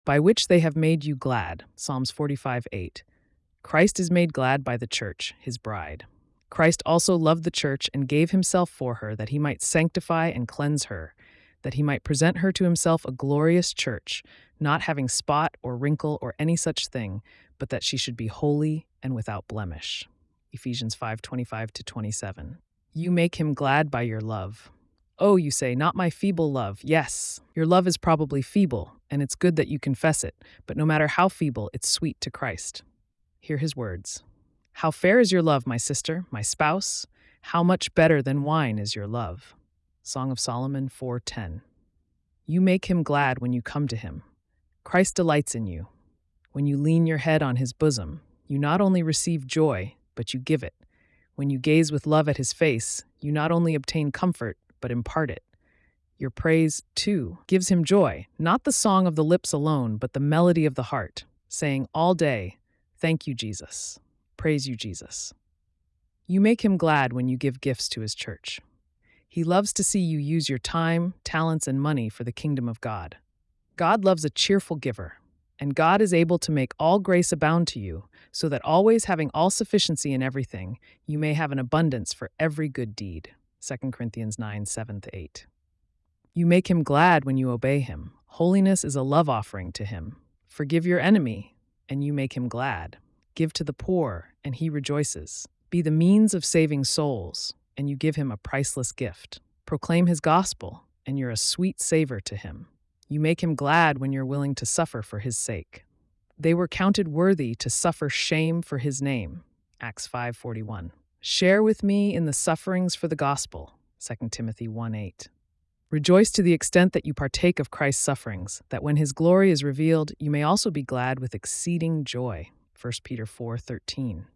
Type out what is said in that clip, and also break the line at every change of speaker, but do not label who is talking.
by which they have made you glad. Psalms 45:8. Christ is made glad by the church, his bride. Christ also loved the church and gave himself for her, that he might sanctify and cleanse her, that he might present her to himself a glorious church, not having spot or wrinkle or any such thing, but that she should be holy and without blemish. Ephesians 5:25-27. You make him glad by your love. Oh, you say, not my feeble love. Yes, your love is probably feeble, and it's good that you confess it, but no matter how feeble, it's sweet to Christ. Hear his words. How fair is your love, my sister, my spouse? How much better than wine is your love? Song of Solomon 4:10. You make him glad when you come to him. Christ delights in you. When you lean your head on his bosom, you not only receive joy, but you give it. When you gaze with love at his face, you not only obtain comfort, but impart it. Your praise, too, gives him joy, not the song of the lips alone, but the melody of the heart, saying all day, thank you, Jesus. Praise you, Jesus. You make him glad when you give gifts to his church. He loves to see you use your time, talents, and money for the kingdom of God. God loves a cheerful giver, and God is able to make all grace abound to you, so that always having all sufficiency in everything, you may have an abundance for every good deed. 2 Corinthians 9:7-8. You make him glad when you obey him. Holiness is a love offering to him. Forgive your enemy, and you make him glad. Give to the poor, and he rejoices. Be the means of saving souls, and you give him a priceless gift. Proclaim his gospel, and you're a sweet savor to him. You make him glad when you're willing to suffer for his sake. They were counted worthy to suffer shame for his name. Acts 5:41. Share with me in the sufferings for the gospel. 2 Timothy 1:8. Rejoice to the extent that you partake of Christ's sufferings, that when his glory is revealed, you may also be glad with exceeding joy. 1 Peter 4:13.